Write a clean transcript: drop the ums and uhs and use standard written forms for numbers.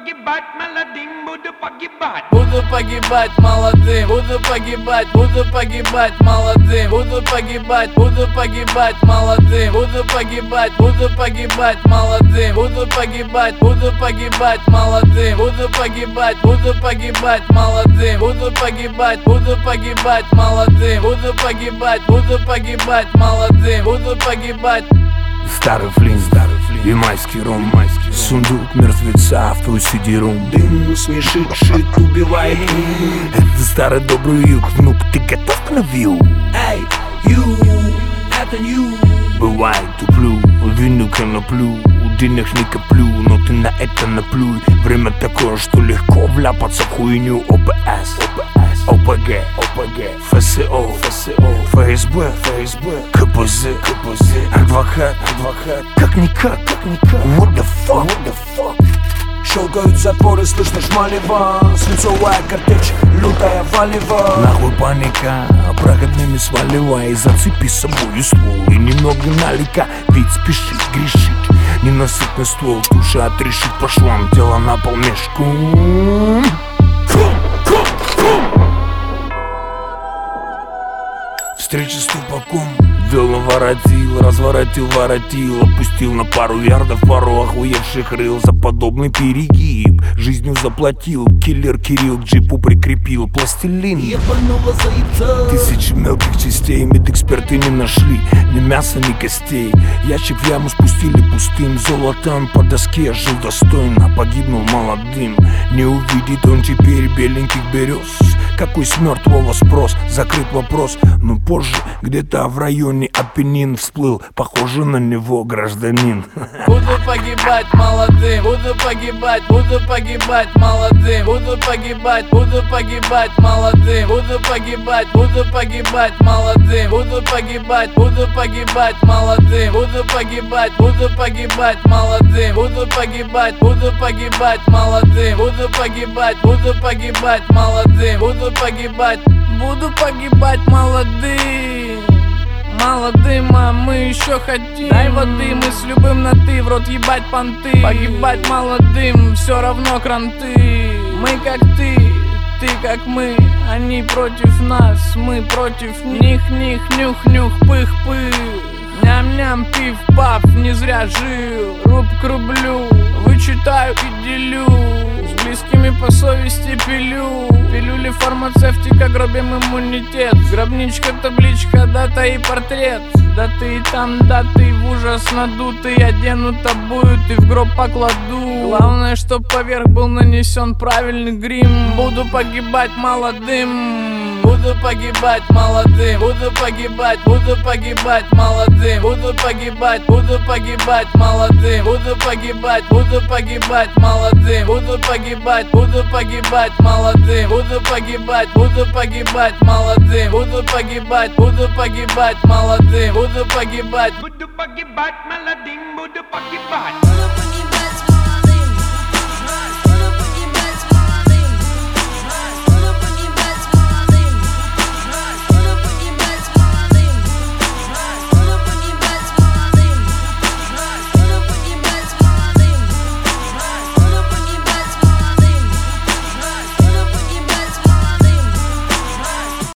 погибать молодым, буду погибать. Буду погибать молодым, буду погибать молодым, буду погибать молодым, буду погибать молодым, буду погибать молодым, буду погибать молодым, буду погибать молодым, буду погибать молодым, буду погибать. Старый флинт, и майский ром, сундук мертвеца в твой CD-рум. Дым смешит, шит, убивает. Это старый добрый юг, внук, ты готов к навью? Эй, ю, это ю. Бывает, туплю, вину коноплю, денег не коплю, но ты на это наплюй. Время такое, что легко вляпаться в хуйню. ОПС, ОПГ, ФСО, ФСБ, КПЗ, адвокат, как-никак, what the fuck? Щелкают запоры, слышно шмалево. Свинцовая картечь, лютая валева. Нахуй паника, проходными сваливай. Зацепи с собой ствол и немного налика. Ведь спешить, грешить, ненасытный ствол. Душа отрешить по швам, тело на пол мешком. Встреча с тупаком, вел наворотил, разворотил, воротил, опустил на пару ярдов пару охуевших рыл. За подобный перегиб жизнью заплатил. Киллер Кирилл к джипу прикрепил пластилин. Тысячи мелких частей медэксперты не нашли ни мяса, ни костей. Ящик в яму спустили пустым. Золотом по доске жил достойно, погибнул молодым. Не увидит он теперь беленьких берез. Какой с мертвого спрос, закрыт вопрос. Но позже где-то в районе Апеннин всплыл, похоже на него гражданин. Буду погибать молодым, буду погибать молодым, буду погибать молодым, буду погибать молодым, буду погибать молодым, буду погибать молодым, буду погибать молодым, буду погибать молодым, буду погибать молодым. Молодым, а мы еще хотим. Дай воды, мы с любым на ты, в рот ебать понты. Погибать молодым, все равно кранты. Мы как ты как мы. Они против нас, мы против них. Нюх, пых. Ням-ням, пив-паф, не зря жил. Руб к рублю, вычитаю и делю. С близкими по совести пилю. Пилюли фармацевтика, гробим иммунитет. Гробничка, табличка, дата и портрет. Да ты и там, да ты в ужас надутый. Оденут, обуют и в гроб покладу. Главное, чтоб поверх был нанесен правильный грим. Буду погибать молодым. Буду погибать молодым. Буду погибать молодым. Буду погибать молодым. Буду погибать молодым. Буду погибать молодым. Буду погибать молодым. Буду погибать молодым. Буду погибать молодым, буду погибать.